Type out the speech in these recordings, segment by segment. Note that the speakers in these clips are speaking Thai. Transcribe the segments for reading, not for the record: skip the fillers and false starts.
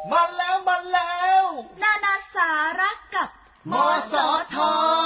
มาแล้วนานาสาระกับมสท.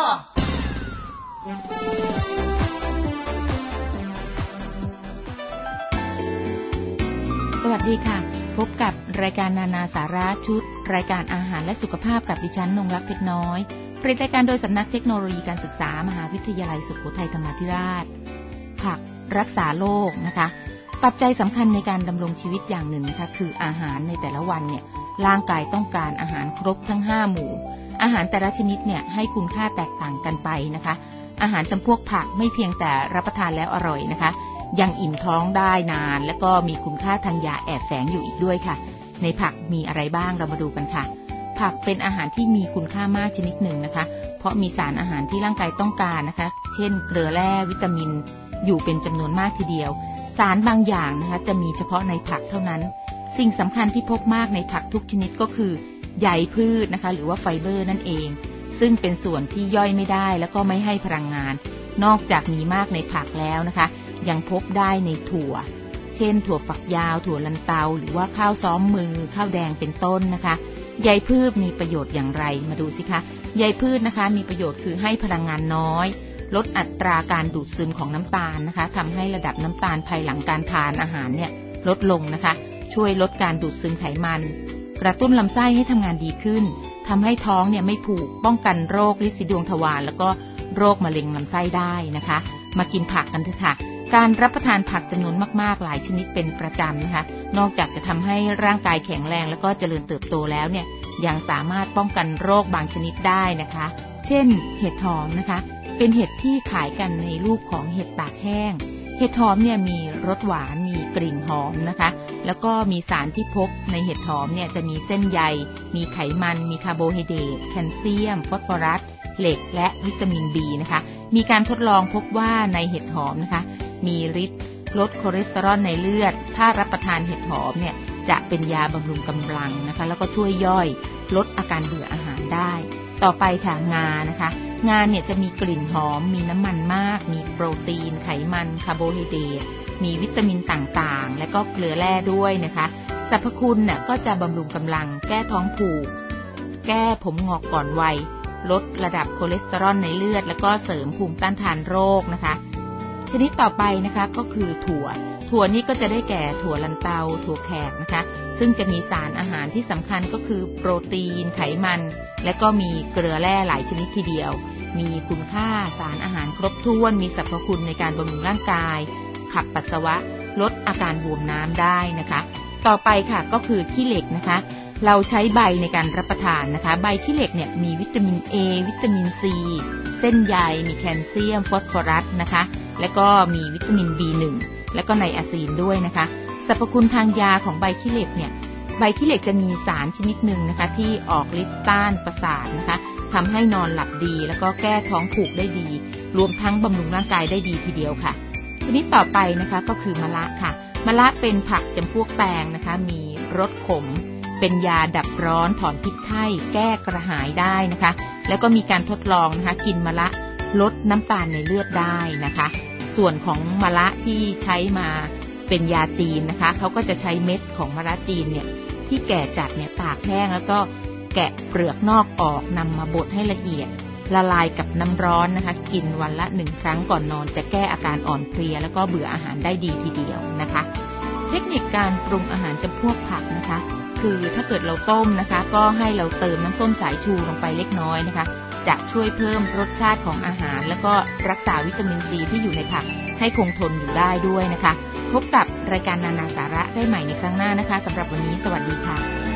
สวัสดีค่ะพบกับรายการนานาสาระชุดรายการอาหารและสุขภาพกับดิฉันนงรักเพชรน้อยผลิตรายการโดยสำนักเทคโนโลยีการศึกษามหาวิทยาลัยสุโขทัยธรรมาธิราชผักรักษาโรคนะคะปัจจัยสำคัญในการดำรงชีวิตอย่างหนึ่งนะคะคืออาหารในแต่ละวันเนี่ยร่างกายต้องการอาหารครบทั้ง5หมู่อาหารแต่ละชนิดเนี่ยให้คุณค่าแตกต่างกันไปนะคะอาหารจำพวกผักไม่เพียงแต่รับประทานแล้วอร่อยนะคะยังอิ่มท้องได้นานและก็มีคุณค่าทางยาแอบแฝงอยู่อีกด้วยค่ะในผักมีอะไรบ้างเรามาดูกันค่ะผักเป็นอาหารที่มีคุณค่ามากชนิดหนึ่งนะคะเพราะมีสารอาหารที่ร่างกายต้องการนะคะเช่นเกลือแร่วิตามินอยู่เป็นจำนวนมากทีเดียวสารบางอย่างนะคะจะมีเฉพาะในผักเท่านั้นสิ่งสำคัญที่พบมากในผักทุกชนิดก็คือใยพืชนะคะหรือว่าไฟเบอร์นั่นเองซึ่งเป็นส่วนที่ย่อยไม่ได้แล้วก็ไม่ให้พลังงานนอกจากมีมากในผักแล้วนะคะยังพบได้ในถั่วเช่นถั่วฝักยาวถั่วลันเตาหรือว่าข้าวซ้อมมือข้าวแดงเป็นต้นนะคะใยพืชมีประโยชน์อย่างไรมาดูสิคะใยพืชนะคะมีประโยชน์คือให้พลังงานน้อยลดอัตราการดูดซึมของน้ำตาลนะคะทำให้ระดับน้ำตาลภายหลังการทานอาหารเนี่ยลดลงนะคะช่วยลดการดูดซึมไขมันกระตุ้นลำไส้ให้ทำงานดีขึ้นทำให้ท้องเนี่ยไม่ผูกป้องกันโรคลินสีดวงทวารแล้วก็โรคมะเร็งลำไส้ได้นะคะมากินผักกันเถอะค่ะการรับประทานผักจำนวนมากๆหลายชนิดเป็นประจำนะคะนอกจากจะทำให้ร่างกายแข็งแรงแล้วก็เจริญเติบโตแล้วเนี่ยยังสามารถป้องกันโรคบางชนิดได้นะคะเช่นเห็ดหอมนะคะเป็นเห็ดที่ขายกันในรูปของเห็ดตากแห้งเห็ดหอมเนี่ยมีรสหวานมีกลิ่นหอมนะคะแล้วก็มีสารที่พบในเห็ดหอมเนี่ยจะมีเส้นใยมีไขมันมีคาร์โบไฮเดรตแคลเซียมฟอสฟอรัสเหล็กและวิตามิน B นะคะมีการทดลองพบว่าในเห็ดหอมนะคะมีฤทธิ์ลดคอเลสเตอรอลในเลือดถ้ารับประทานเห็ดหอมเนี่ยจะเป็นยาบำรุงกำลังนะคะแล้วก็ช่วยย่อยลดอาการเบื่ออาหารได้ต่อไปค่ะงานะคะงาเนี่ยจะมีกลิ่นหอมมีน้ำมันมากมีโปรตีนไขมันคาร์โบไฮเดรตมีวิตามินต่างๆและก็เกลือแร่ด้วยนะคะสรรพคุณน่ะก็จะบำรุงกำลังแก้ท้องผูกแก้ผมงอกก่อนวัยลดระดับคอเลสเตอรอลในเลือดแล้วก็เสริมภูมิต้านทานโรคนะคะชนิดต่อไปนะคะก็คือถั่วนี่ก็จะได้แก่ถั่วลันเตาถั่วแขกนะคะซึ่งจะมีสารอาหารที่สำคัญก็คือโปรตีนไขมันและก็มีเกลือแร่หลายชนิดทีเดียวมีคุณค่าสารอาหารครบถ้วนมีสรรพคุณในการบำรุงร่างกายขับปัสสาวะลดอาการบวมน้ำได้นะคะต่อไปค่ะก็คือขี้เหล็กนะคะเราใช้ใบในการรับประทานนะคะใบขี้เหล็กเนี่ยมีวิตามิน A วิตามิน C เส้นใยมีแคลเซียมฟอสฟอรัสนะคะและก็มีวิตามิน B1 และก็ไนอาซีนด้วยนะคะสรรพคุณทางยาของใบขี้เหล็กเนี่ยใบขี้เหล็กจะมีสารชนิดหนึ่งนะคะที่ออกฤทธิ์ต้านประสาทนะคะทำให้นอนหลับดีแล้วก็แก้ท้องผูกได้ดีรวมทั้งบำรุงร่างกายได้ดีทีเดียวค่ะชนิดต่อไปนะคะก็คือมะระค่ะมะระเป็นผักจำพวกแตงนะคะมีรสขมเป็นยาดับร้อนถอนพิษไข้แก้กระหายได้นะคะแล้วก็มีการทดลองนะคะกินมะระลดน้ำตาลในเลือดได้นะคะส่วนของมะระที่ใช้มาเป็นยาจีนนะคะเขาก็จะใช้เม็ดของมะระจีนเนี่ยที่แก่จัดเนี่ยตากแห้งแล้วก็แกะเปลือกนอกออกนำมาบดให้ละเอียดละลายกับน้ำร้อนนะคะกินวันละ1 ครั้งก่อนนอนจะแก้อาการอ่อนเพลียแล้วก็เบื่ออาหารได้ดีทีเดียวนะคะเทคนิคการปรุงอาหารจำพวกผักนะคะคือถ้าเกิดเราต้มนะคะก็ให้เราเติมน้ำส้มสายชูลงไปเล็กน้อยนะคะจะช่วยเพิ่มรสชาติของอาหารแล้วก็รักษาวิตามินซีที่อยู่ในผักให้คงทนอยู่ได้ด้วยนะคะพบกับรายการนานาสาระได้ใหม่ในครั้งหน้านะคะสำหรับวันนี้สวัสดีค่ะ